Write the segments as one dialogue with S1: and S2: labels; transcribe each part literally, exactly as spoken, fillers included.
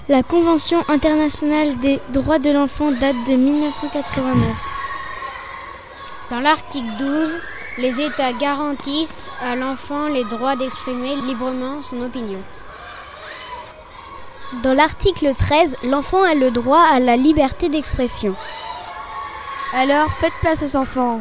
S1: La Convention internationale des droits de l'enfant date de mille neuf cent quatre-vingt-neuf.
S2: Dans l'article douze, les États garantissent à l'enfant les droits d'exprimer librement son opinion.
S1: Dans l'article treize, l'enfant a le droit à la liberté d'expression.
S3: Alors, faites place aux enfants.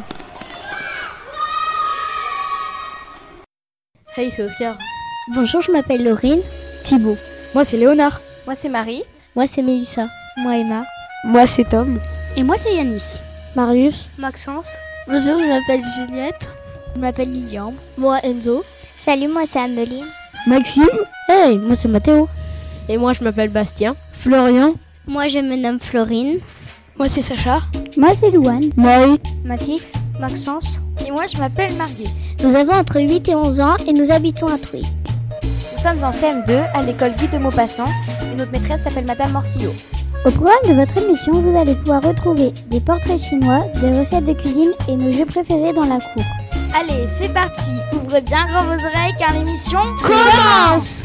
S4: Hey, c'est Oscar.
S5: Bonjour, je m'appelle Laurine.
S6: Thibaut.
S7: Moi, c'est Léonard.
S8: Moi, c'est Marie.
S9: Moi, c'est Mélissa.
S10: Moi, Emma.
S11: Moi, c'est Tom.
S12: Et moi, c'est Yanis.
S13: Marius.
S14: Maxence.
S15: Bonjour, je m'appelle Juliette.
S16: Je m'appelle Lilian.
S17: Moi, Enzo.
S18: Salut, moi, c'est Ameline.
S19: Maxime.
S20: Hey, moi, c'est Mathéo.
S21: Et moi, je m'appelle Bastien.
S22: Florian.
S23: Moi, je me nomme Florine.
S24: Moi, c'est Sacha.
S25: Moi, c'est Louane.
S26: Marie.
S27: Mathis. Maxence.
S28: Et moi, je m'appelle Marius.
S29: Nous avons entre huit et onze ans et nous habitons à Trouy.
S30: Nous sommes en C M deux à l'école Guy de Maupassant et notre maîtresse s'appelle Madame Morcillo.
S25: Au programme de votre émission, vous allez pouvoir retrouver des portraits chinois, des recettes de cuisine et nos jeux préférés dans la cour.
S28: Allez, c'est parti. Ouvrez bien grand vos oreilles car l'émission
S29: commence.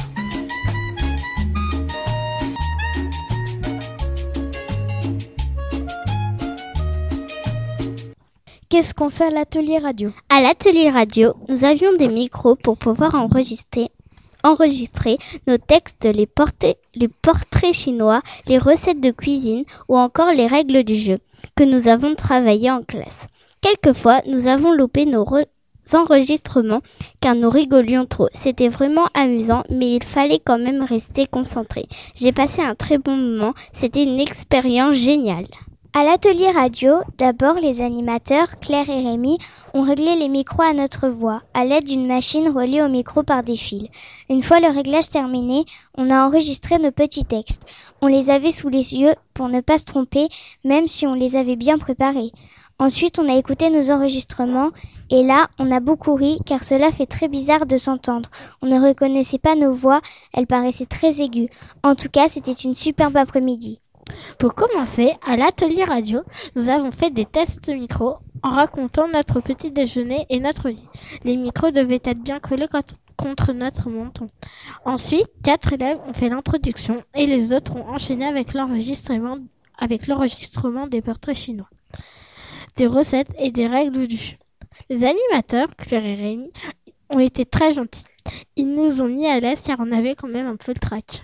S1: Qu'est-ce qu'on fait à l'atelier radio ?
S23: À l'atelier radio, nous avions des micros pour pouvoir enregistrer, enregistrer nos textes, les, portraits, les portraits chinois, les recettes de cuisine ou encore les règles du jeu que nous avons travaillé en classe. Quelquefois, nous avons loupé nos re- enregistrements car nous rigolions trop. C'était vraiment amusant, mais il fallait quand même rester concentré. J'ai passé un très bon moment, c'était une expérience géniale.
S18: À l'atelier radio, d'abord les animateurs, Claire et Rémi, ont réglé les micros à notre voix, à l'aide d'une machine reliée au micro par des fils. Une fois le réglage terminé, on a enregistré nos petits textes. On les avait sous les yeux pour ne pas se tromper, même si on les avait bien préparés. Ensuite, on a écouté nos enregistrements, et là, on a beaucoup ri, car cela fait très bizarre de s'entendre. On ne reconnaissait pas nos voix, elles paraissaient très aiguës. En tout cas, c'était une superbe après-midi.
S12: Pour commencer, à l'atelier radio, nous avons fait des tests micro en racontant notre petit déjeuner et notre vie. Les micros devaient être bien collés contre notre menton. Ensuite, quatre élèves ont fait l'introduction et les autres ont enchaîné avec l'enregistrement, avec l'enregistrement des portraits chinois, des recettes et des règles du jeu. Les animateurs, Claire et Rémi, ont été très gentils. Ils nous ont mis à l'aise car on avait quand même un peu le trac.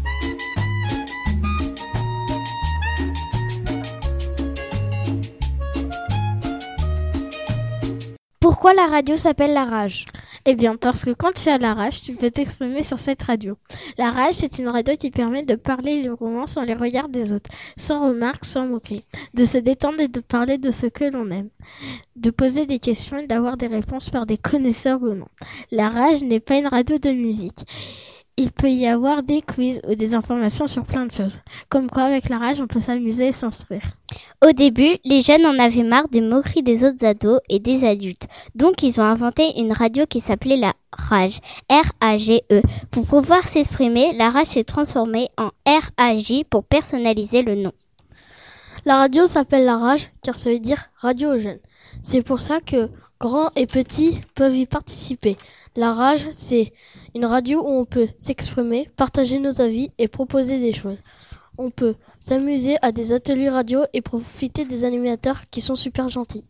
S1: Pourquoi la radio s'appelle La Rage ?
S12: Eh bien, parce que quand tu as la rage, tu peux t'exprimer sur cette radio. La rage, c'est une radio qui permet de parler librement sans les regards des autres, sans remarques, sans moqueries, de se détendre et de parler de ce que l'on aime, de poser des questions et d'avoir des réponses par des connaisseurs ou non. La rage n'est pas une radio de musique. Il peut y avoir des quiz ou des informations sur plein de choses. Comme quoi, avec la rage, on peut s'amuser et s'instruire.
S23: Au début, les jeunes en avaient marre des moqueries des autres ados et des adultes. Donc, ils ont inventé une radio qui s'appelait la Rage, R A G E. Pour pouvoir s'exprimer, la Rage s'est transformée en R A J pour personnaliser le nom.
S4: La radio s'appelle la Rage car ça veut dire radio aux jeunes. C'est pour ça que grands et petits peuvent y participer. La Rage, c'est une radio où on peut s'exprimer, partager nos avis et proposer des choses. On peut s'amuser à des ateliers radio et profiter des animateurs qui sont super gentils.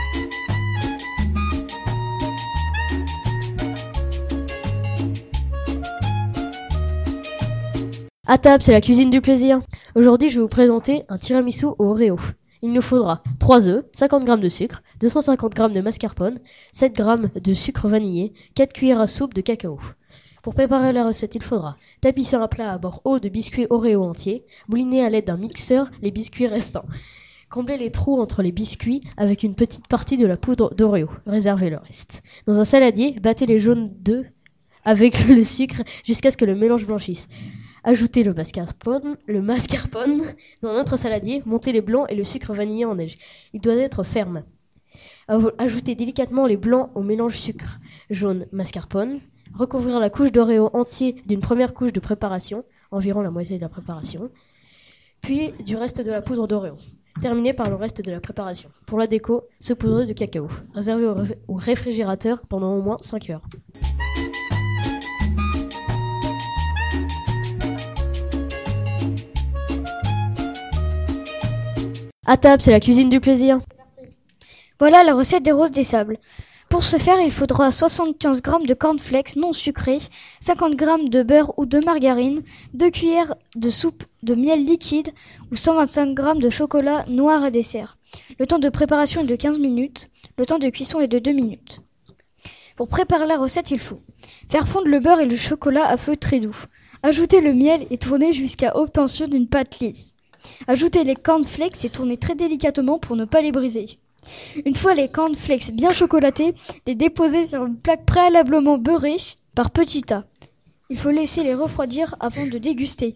S21: À table, c'est la cuisine du plaisir. Aujourd'hui, je vais vous présenter un tiramisu au Oreo. Il nous faudra trois œufs, cinquante grammes de sucre, deux cent cinquante grammes de mascarpone, sept grammes de sucre vanillé, quatre cuillères à soupe de cacao. Pour préparer la recette, il faudra tapisser un plat à bord haut de biscuits Oreo entiers, mouliner à l'aide d'un mixeur les biscuits restants. Combler les trous entre les biscuits avec une petite partie de la poudre d'Oreo. Réservez le reste. Dans un saladier, battez les jaunes d'œufs avec le sucre jusqu'à ce que le mélange blanchisse. Ajoutez le mascarpone, le mascarpone dans un autre saladier, montez les blancs et le sucre vanillé en neige. Il doit être ferme. Ajoutez délicatement les blancs au mélange sucre jaune mascarpone. Recouvrir la couche d'Oreo entier d'une première couche de préparation, environ la moitié de la préparation, puis du reste de la poudre d'Oreo. Terminez par le reste de la préparation. Pour la déco, saupoudrez de cacao. Réservé au, réf- au réfrigérateur pendant au moins cinq heures. À table, c'est la cuisine du plaisir.
S3: Voilà la recette des roses des sables. Pour ce faire, il faudra soixante-quinze grammes de cornflakes non sucrés, cinquante grammes de beurre ou de margarine, deux cuillères de soupe de miel liquide ou cent vingt-cinq grammes de chocolat noir à dessert. Le temps de préparation est de quinze minutes, le temps de cuisson est de deux minutes. Pour préparer la recette, il faut faire fondre le beurre et le chocolat à feu très doux. Ajouter le miel et tourner jusqu'à obtention d'une pâte lisse. Ajouter les cornflakes et tourner très délicatement pour ne pas les briser. Une fois les cornflakes bien chocolatés, les déposer sur une plaque préalablement beurrée par petits tas. Il faut laisser les refroidir avant de déguster.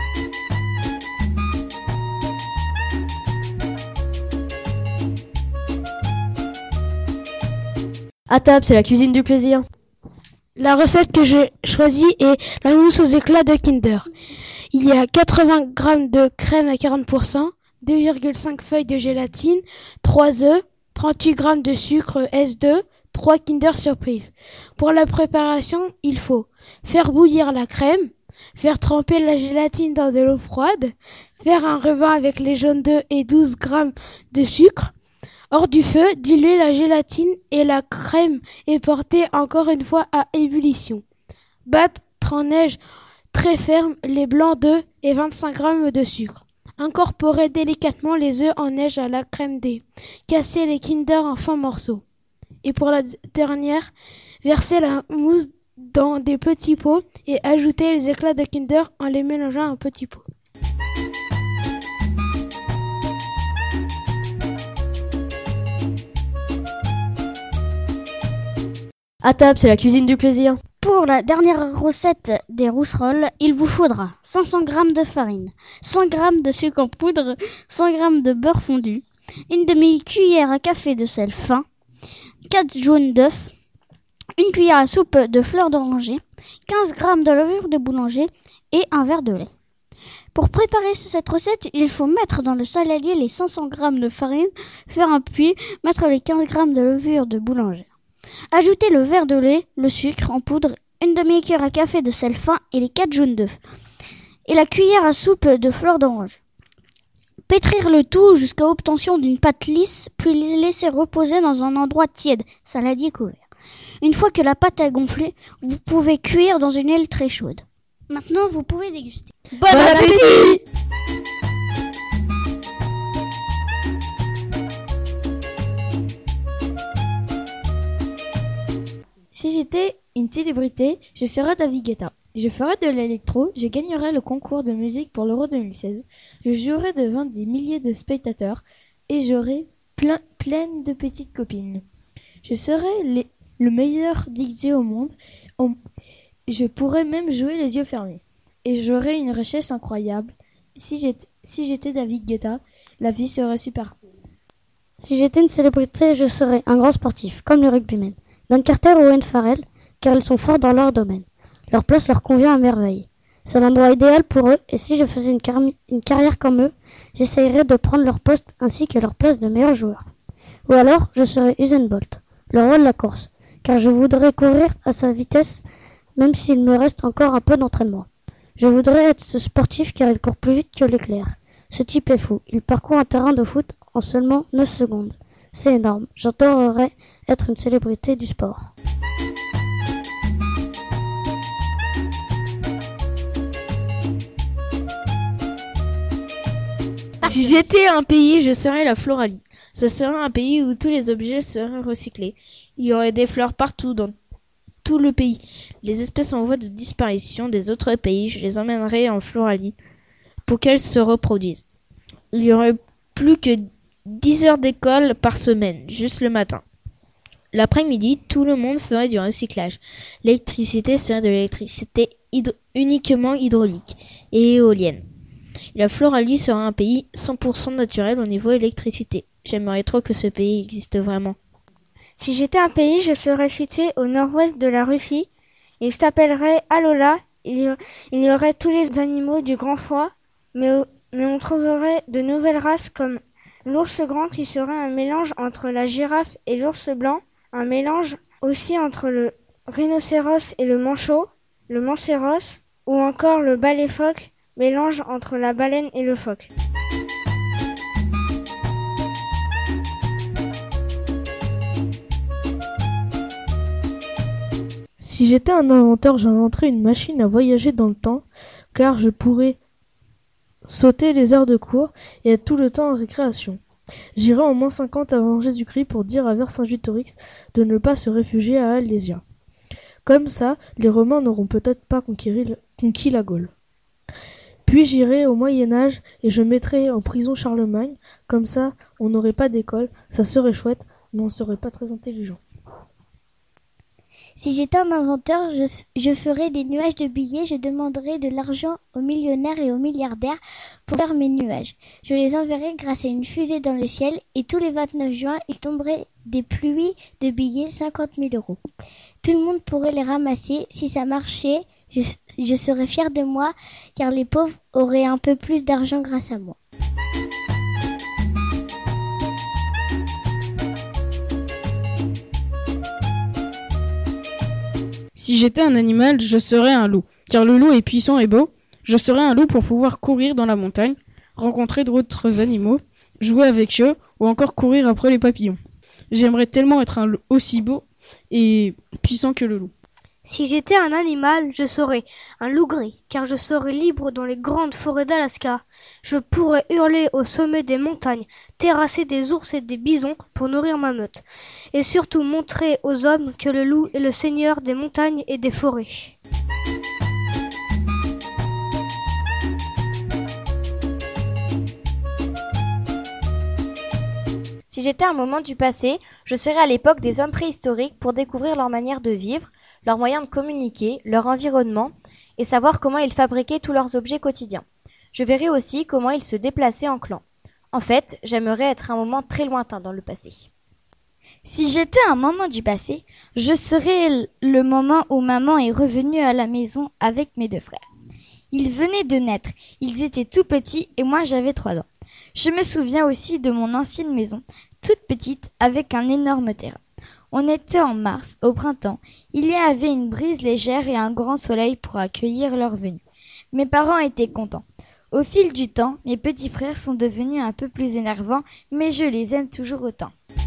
S21: À table, c'est la cuisine du plaisir.
S6: La recette que j'ai choisie est la mousse aux éclats de Kinder. Il y a quatre-vingts grammes de crème à quarante pour cent, deux virgule cinq feuilles de gélatine, trois œufs, trente-huit grammes de sucre S deux, trois Kinder Surprise. Pour la préparation, il faut faire bouillir la crème, faire tremper la gélatine dans de l'eau froide, faire un ruban avec les jaunes d'œufs et douze grammes de sucre. Hors du feu, diluer la gélatine et la crème et porter encore une fois à ébullition. Battre en neige très ferme les blancs d'œufs et vingt-cinq grammes de sucre. Incorporer délicatement les œufs en neige à la crème D. Casser les Kinder en fins morceaux. Et pour la dernière, verser la mousse dans des petits pots et ajouter les éclats de Kinder en les mélangeant en petits pots.
S21: À table, c'est la cuisine du plaisir.
S25: Pour la dernière recette des rousserolles, il vous faudra cinq cents grammes de farine, cent grammes de sucre en poudre, cent grammes de beurre fondu, une demi-cuillère à café de sel fin, quatre jaunes d'œufs, une cuillère à soupe de fleurs d'oranger, quinze grammes de levure de boulanger et un verre de lait. Pour préparer cette recette, il faut mettre dans le saladier les cinq cents grammes de farine, faire un puits, mettre les quinze grammes de levure de boulanger. Ajoutez le verre de lait, le sucre en poudre, une demi-cuillère à café de sel fin et les quatre jaunes d'œufs. Et la cuillère à soupe de fleurs d'orange. Pétrir le tout jusqu'à obtention d'une pâte lisse, puis les laisser reposer dans un endroit tiède, saladier couvert. Une fois que la pâte a gonflé, vous pouvez cuire dans une aile très chaude. Maintenant, vous pouvez déguster.
S21: Bon, bon appétit!
S7: Si j'étais une célébrité, je serais David Guetta. Je ferais de l'électro, je gagnerais le concours de musique pour l'Euro deux mille seize, je jouerais devant des milliers de spectateurs et j'aurais plein, plein de petites copines. Je serais les, le meilleur D J au monde, on, je pourrais même jouer les yeux fermés. Et j'aurais une richesse incroyable. Si j'étais, si j'étais David Guetta, la vie serait super.
S25: Si j'étais une célébrité, je serais un grand sportif, comme les rugbymen. Dan Carter ou Owen Farrell, car ils sont forts dans leur domaine. Leur place leur convient à merveille. C'est l'endroit idéal pour eux, et si je faisais une, car- une carrière comme eux, j'essayerais de prendre leur poste ainsi que leur place de meilleur joueur. Ou alors, je serais Usain Bolt, le roi de la course, car je voudrais courir à sa vitesse, même s'il me reste encore un peu d'entraînement. Je voudrais être ce sportif car il court plus vite que l'éclair. Ce type est fou, il parcourt un terrain de foot en seulement neuf secondes. C'est énorme, j'adorerais être une célébrité du sport.
S6: Si j'étais un pays, je serais la Floralie. Ce serait un pays où tous les objets seraient recyclés. Il y aurait des fleurs partout dans tout le pays. Les espèces en voie de disparition des autres pays, je les emmènerais en Floralie pour qu'elles se reproduisent. Il y aurait plus que dix heures d'école par semaine, juste le matin. L'après-midi, tout le monde ferait du recyclage. L'électricité serait de l'électricité hydro- uniquement hydraulique et éolienne. La Floralie serait un pays cent pour cent naturel au niveau électricité. J'aimerais trop que ce pays existe vraiment.
S8: Si j'étais un pays, je serais situé au nord-ouest de la Russie. Il s'appellerait Alola. Il y, il y aurait tous les animaux du grand froid, mais, mais on trouverait de nouvelles races comme l'ours grand qui serait un mélange entre la girafe et l'ours blanc, un mélange aussi entre le rhinocéros et le manchot, le mancéros, ou encore le balai phoque, mélange entre la baleine et le phoque.
S9: Si j'étais un inventeur, j'inventerais une machine à voyager dans le temps, car je pourrais sauter les heures de cours et être tout le temps en récréation. J'irai en moins cinquante avant Jésus-Christ pour dire à Vercingétorix de ne pas se réfugier à Alésia. Comme ça, les Romains n'auront peut-être pas conquis, conquis la Gaule. Puis j'irai au Moyen-Âge et je mettrai en prison Charlemagne. Comme ça, on n'aurait pas d'école, ça serait chouette, mais on serait pas très intelligent.
S29: Si j'étais un inventeur, je, je ferais des nuages de billets, je demanderais de l'argent aux millionnaires et aux milliardaires pour faire mes nuages. Je les enverrais grâce à une fusée dans le ciel et tous les vingt-neuf juin, il tomberait des pluies de billets cinquante mille euros. Tout le monde pourrait les ramasser. Si ça marchait, je, je serais fière de moi car les pauvres auraient un peu plus d'argent grâce à moi.
S10: Si j'étais un animal, je serais un loup, car le loup est puissant et beau. Je serais un loup pour pouvoir courir dans la montagne, rencontrer d'autres animaux, jouer avec eux ou encore courir après les papillons. J'aimerais tellement être un loup aussi beau et puissant que le loup.
S11: Si j'étais un animal, je serais un loup gris, car je serais libre dans les grandes forêts d'Alaska. Je pourrais hurler au sommet des montagnes, terrasser des ours et des bisons pour nourrir ma meute, et surtout montrer aux hommes que le loup est le seigneur des montagnes et des forêts.
S30: Si j'étais un moment du passé, je serais à l'époque des hommes préhistoriques pour découvrir leur manière de vivre, leurs moyens de communiquer, leur environnement et savoir comment ils fabriquaient tous leurs objets quotidiens. Je verrais aussi comment ils se déplaçaient en clan. En fait, j'aimerais être un moment très lointain dans le passé.
S25: Si j'étais un moment du passé, je serais le moment où maman est revenue à la maison avec mes deux frères. Ils venaient de naître, ils étaient tout petits et moi j'avais trois ans. Je me souviens aussi de mon ancienne maison, toute petite, avec un énorme terrain. On était en mars, au printemps. Il y avait une brise légère et un grand soleil pour accueillir leur venue. Mes parents étaient contents. Au fil du temps, mes petits frères sont devenus un peu plus énervants, mais je les aime toujours autant.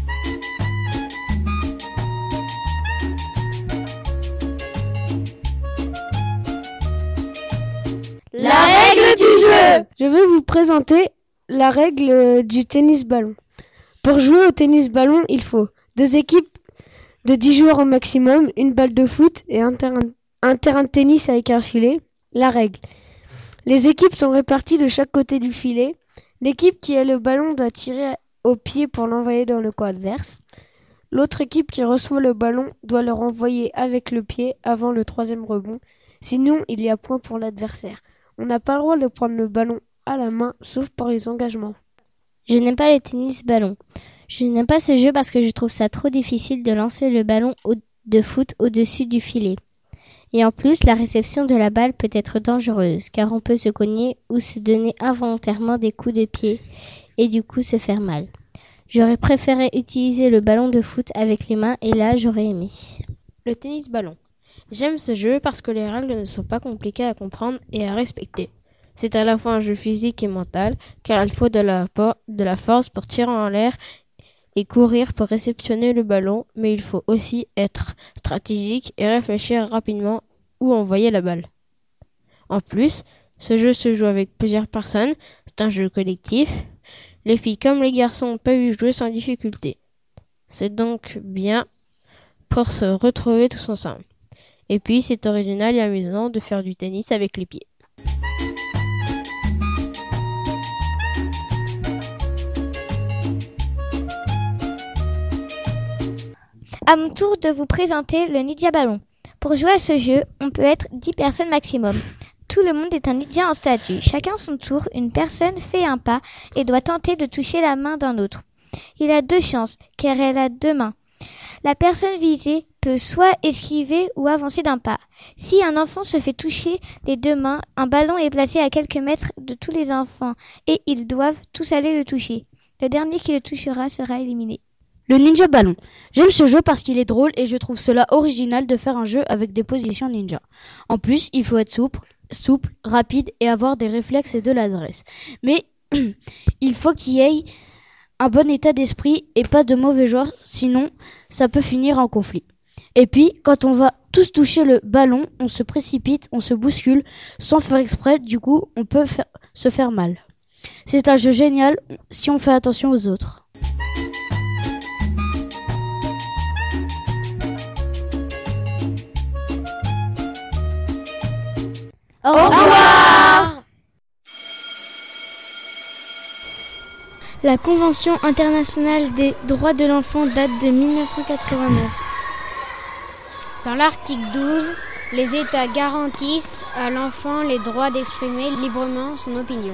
S6: La règle du jeu. Je vais vous présenter la règle du tennis-ballon. Pour jouer au tennis-ballon, il faut deux équipes de dix joueurs au maximum, une balle de foot et un terrain, un terrain de tennis avec un filet. La règle. Les équipes sont réparties de chaque côté du filet. L'équipe qui a le ballon doit tirer au pied pour l'envoyer dans le coin adverse. L'autre équipe qui reçoit le ballon doit le renvoyer avec le pied avant le troisième rebond. Sinon, il y a point pour l'adversaire. On n'a pas le droit de prendre le ballon à la main, sauf par les engagements.
S23: Je n'aime pas le tennis-ballon. Je n'aime pas ce jeu parce que je trouve ça trop difficile de lancer le ballon au- de foot au-dessus du filet. Et en plus, la réception de la balle peut être dangereuse, car on peut se cogner ou se donner involontairement des coups de pied et du coup se faire mal. J'aurais préféré utiliser le ballon de foot avec les mains et là, j'aurais aimé.
S21: Le tennis-ballon. J'aime ce jeu parce que les règles ne sont pas compliquées à comprendre et à respecter. C'est à la fois un jeu physique et mental, car il faut de la, por- de la force pour tirer en l'air et courir pour réceptionner le ballon, mais il faut aussi être stratégique et réfléchir rapidement où envoyer la balle. En plus, ce jeu se joue avec plusieurs personnes, c'est un jeu collectif. Les filles comme les garçons peuvent y jouer sans difficulté. C'est donc bien pour se retrouver tous ensemble. Et puis, c'est original et amusant de faire du tennis avec les pieds.
S25: À mon tour de vous présenter le Lydia Ballon. Pour jouer à ce jeu, on peut être dix personnes maximum. Tout le monde est un Lydia en statue. Chacun son tour, une personne fait un pas et doit tenter de toucher la main d'un autre. Il a deux chances, car elle a deux mains. La personne visée peut soit esquiver ou avancer d'un pas. Si un enfant se fait toucher les deux mains, un ballon est placé à quelques mètres de tous les enfants et ils doivent tous aller le toucher. Le dernier qui le touchera sera éliminé.
S7: Le ninja ballon. J'aime ce jeu parce qu'il est drôle et je trouve cela original de faire un jeu avec des positions ninja. En plus, il faut être souple, souple, rapide et avoir des réflexes et de l'adresse. Mais il faut qu'il y ait un bon état d'esprit et pas de mauvais joueurs, sinon ça peut finir en conflit.
S6: Et puis, quand on va tous toucher le ballon, on se précipite, on se bouscule, sans faire exprès, du coup, on peut faire, se faire mal. C'est un jeu génial si on fait attention aux autres.
S28: Au revoir.
S1: La Convention internationale des droits de l'enfant date de mille neuf cent quatre-vingt-neuf.
S2: Dans l'article douze, les États garantissent à l'enfant les droits d'exprimer librement son opinion.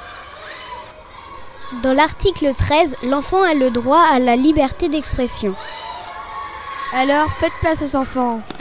S25: Dans l'article treize, l'enfant a le droit à la liberté d'expression.
S7: Alors, faites place aux enfants.